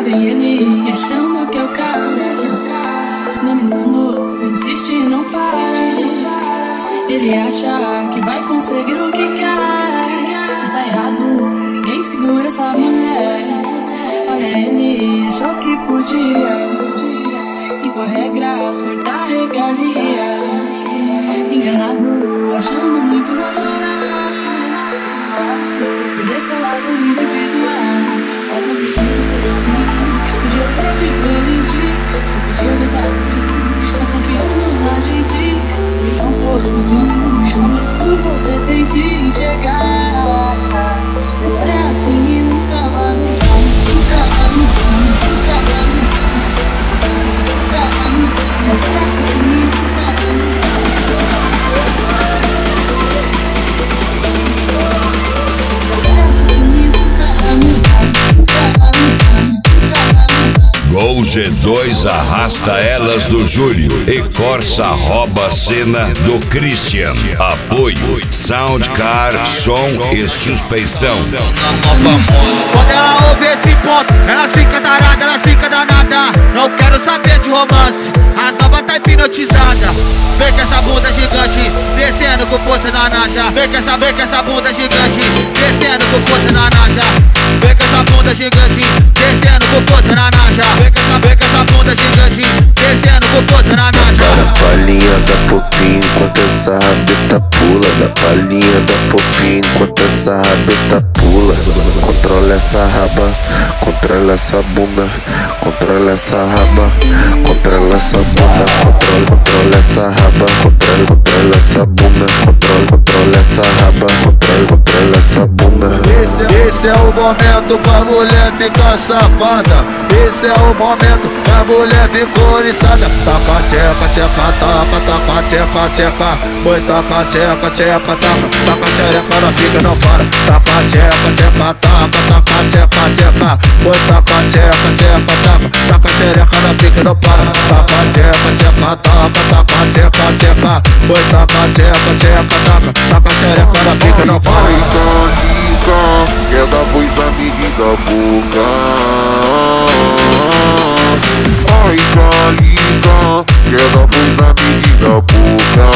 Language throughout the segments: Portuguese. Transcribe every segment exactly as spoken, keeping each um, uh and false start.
Tem ele achando que é o cara, dominando, insiste e não para. Ele acha que vai conseguir o que quer. Está errado, ninguém segura essa mulher. Olha, ele achou que podia impor regras, cortar regalias. Enganado, achando muito na hora. Perder seu lado individual, mas não precisa ser assim. Podia ser diferente, só podia gostar de mim, mas confiou na gente. Se a solução for o fim, ao menos por você tente enxergar. Ela é assim e nunca vai mudar, nunca vai mudar, nunca vai mudar, nunca vai mudar. Ela é assim e nunca vai mudar. Gol G dois arrasta elas do Júlio e Corsa rouba a cena do Christian. Apoio Soundcar, som e suspensão. Quando ela ouve esse ponto, ela fica tarada, ela fica danada. Não quero saber de romance, a nova tá hipnotizada. Vem com essa bunda gigante, descendo com força na naja. Vem com essa, vem com essa bunda gigante, descendo com força na naja. Vem com essa bunda gigante, descendo com força na naja. Vem com essa, vem com essa bunda gigante, descendo com força na naja. Da palhinha da popinha enquanto essa rabeta pula. Da palhinha da popinha enquanto essa rabeta pula. Controla essa raba, controla essa bunda, controla essa raba, controla essa bunda, controla, controla essa raba, controla, controla essa bunda, controla, controla essa raba, controla, controla essa bunda. Esse, esse é o momento pra mulher ficar safada. Esse é o momento pra mulher ficar oriçada. Tapa, tchepa, tchepa, tapa, tapa, tchepa, tchepa. Oi, tapa, tchepa, tchepa, tapa. Tapa, xereca, na fica, não para. Tapa, tchepa, tchepa, tapa, tapa, tchepa, tchepa. Oi, tapa, tchepa, tchepa, tapa. Tapa, xereca, na fica, não para. Tapa, tchepa, tchepa, tapa, tapa, tchepa, tchepa. Oi, tapa, tchepa, tchepa, tapa. Tapa, xereca, na fica, não para. Quer dar voz amiga da boca. Ai, calica, quer dar voz amiga da boca.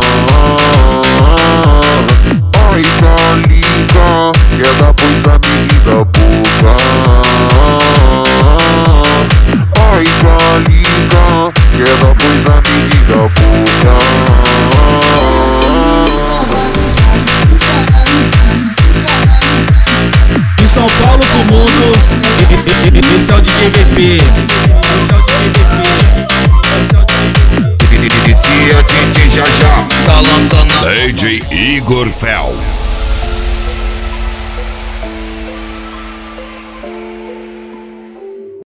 Ai, calica, quer dar voz amiga da boca. Ai, calica, quer dar voz amiga da boca. De São Paulo pro mundo, esse é o D J V P. Esse é o D J já já tá lançando. D J Igor Fel.